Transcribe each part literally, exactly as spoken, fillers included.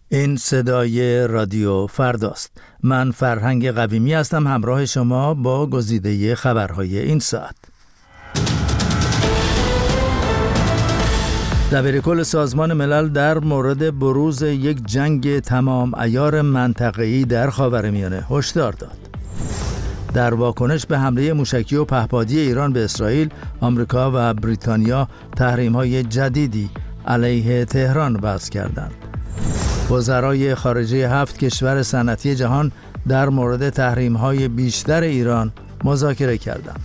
این صدای رادیو فرداست. من فرهنگ قویمی هستم، همراه شما با گزیده خبرهای این ساعت. دبیرکل سازمان ملل در مورد بروز یک جنگ تمام عیار منطقه‌ای در خاورمیانه هشدار داد. در واکنش به حمله موشکی و پهپادی ایران به اسرائیل، آمریکا و بریتانیا تحریم‌های جدیدی علیه تهران وضع کردند. وزرای خارجه هفت کشور صنعتی جهان در مورد تحریم‌های بیشتر ایران مذاکره کردند.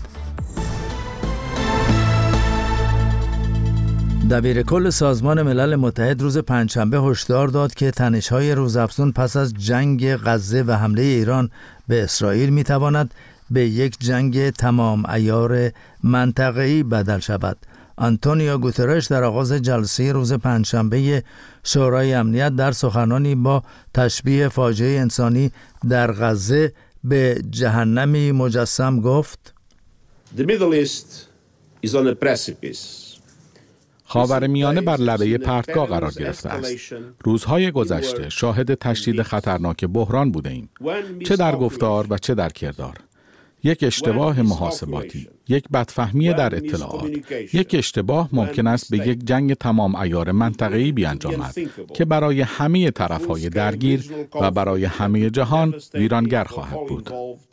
دبیرکل سازمان ملل متحد روز پنجشنبه هشدار داد که تنش‌های روزافزون پس از جنگ غزه و حمله ایران به اسرائیل می‌تواند به یک جنگ تمام عیار منطقه‌ای بدل شود. آنتونیو گوترش در آغاز جلسه روز پنجشنبه شورای امنیت در سخنانی با تشبیه فاجعه انسانی در غزه به جهنمی مجسم گفت: The Middle East is on a precipice. خاورمیانه بر لبه پرتگاه قرار گرفته است. روزهای گذشته شاهد تشدید خطرناک بحران بوده ایم، چه در گفتار و چه در کردار. یک اشتباه محاسباتی، یک بدفهمی در اطلاعات، یک اشتباه ممکن است به یک جنگ تمام عیار منطقه‌ای بیانجامد که برای همه طرف‌های درگیر و برای همه جهان ویرانگر خواهد بود.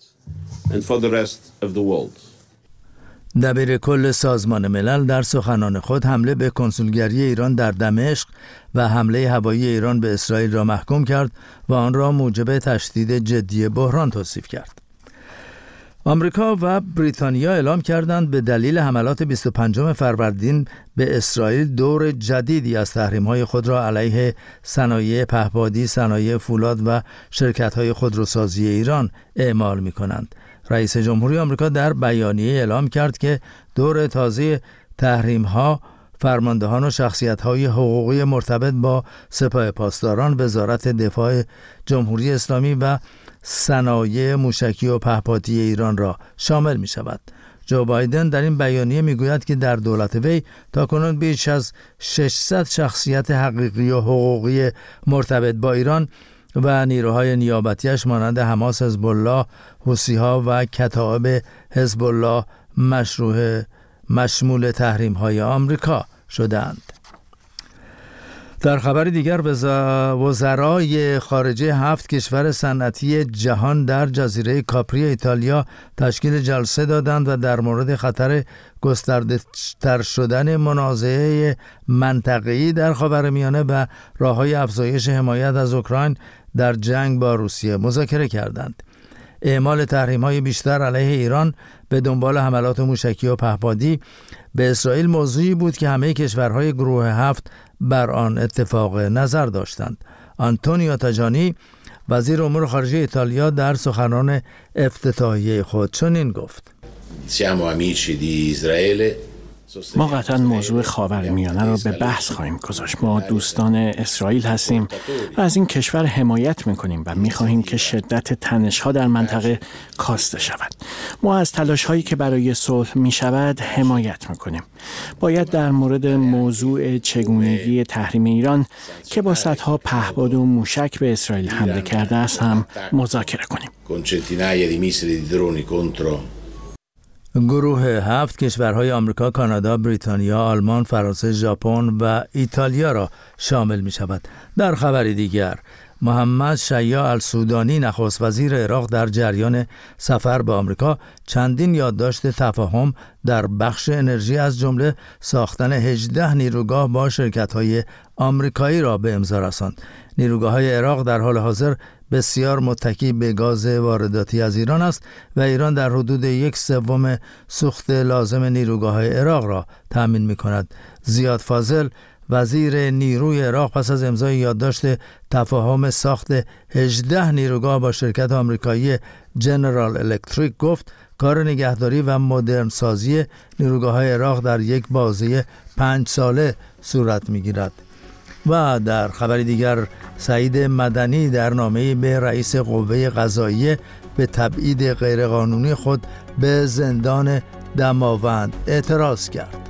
دبیرکل سازمان ملل در سخنان خود حمله به کنسولگری ایران در دمشق و حمله هوایی ایران به اسرائیل را محکوم کرد و آن را موجب تشدید جدی بحران توصیف کرد. آمریکا و بریتانیا اعلام کردند به دلیل حملات بیست و پنجم فروردین به اسرائیل دور جدیدی از تحریم‌های خود را علیه صنایع پهپادی، صنایع فولاد و شرکت‌های خودروسازی ایران اعمال می‌کنند. رئیس جمهوری آمریکا در بیانیه اعلام کرد که دور تازه تحریم‌ها فرماندهان و شخصیت‌های حقوقی مرتبط با سپاه پاسداران، وزارت دفاع جمهوری اسلامی و صنایع موشکی و پهپادی ایران را شامل می شود. جو بایدن در این بیانیه می گوید که در دولت وی تاکنون بیش از ششصد شخصیت حقیقی و حقوقی مرتبط با ایران و نیروهای نیابتیش مانند حماس، حزب الله، حوثی‌ها و کتائب حزب الله مشروع مشمول تحریم‌های آمریکا شدند. در خبر دیگر، وزرای خارجه هفت کشور صنعتی جهان در جزیره کاپری ایتالیا تشکیل جلسه دادند و در مورد خطر گسترده‌تر شدن منازعه منطقه‌ای در خاورمیانه و راه‌های افزایش حمایت از اوکراین در جنگ با روسیه مذاکره کردند. اعمال تحریم‌های بیشتر علیه ایران به دنبال حملات موشکی و پهپادی به اسرائیل موضوعی بود که همه کشورهای گروه هفت بر آن اتفاق نظر داشتند. آنتونیو تاجانی وزیر امور خارجه ایتالیا در سخنان افتتاحیه خود چنین گفت: ما قطعا موضوع خاورمیانه را به بحث خواهیم گذاشت. ما دوستان اسرائیل هستیم و از این کشور حمایت میکنیم و میخواهیم که شدت تنش‌ها در منطقه کاسته شود. ما از تلاش‌هایی که برای صلح میشود حمایت میکنیم. باید در مورد موضوع چگونگی تحریم ایران که با صدها پهپاد و موشک به اسرائیل حمله کرده است هم مذاکره کنیم. گروه هفت کشورهای آمریکا، کانادا، بریتانیا، آلمان، فرانسه، ژاپن و ایتالیا را شامل می شود. در خبری دیگر، محمد شیاع السودانی نخست وزیر عراق در جریان سفر به آمریکا چندین یادداشت تفاهم در بخش انرژی از جمله ساختن هجده نیروگاه با شرکت‌های آمریکایی را به امضا رساند. نیروگاه‌های عراق در حال حاضر بسیار متکی به گاز وارداتی از ایران است و ایران در حدود یک سوم سوخت لازم نیروگاه‌های عراق را تأمین می‌کند. زیاد فاضل وزیر نیروی عراق پس از امضای یادداشت تفاهم ساخت هجده نیروگاه با شرکت آمریکایی جنرال الکتریک گفت کار نگهداری و مدرن سازی نیروگاه‌های عراق در یک بازه پنج ساله صورت می‌گیرد. و در خبر دیگر، سعید مدنی در نامه‌ای به رئیس قوه قضاییه به تبعید غیرقانونی خود به زندان دماوند اعتراض کرد.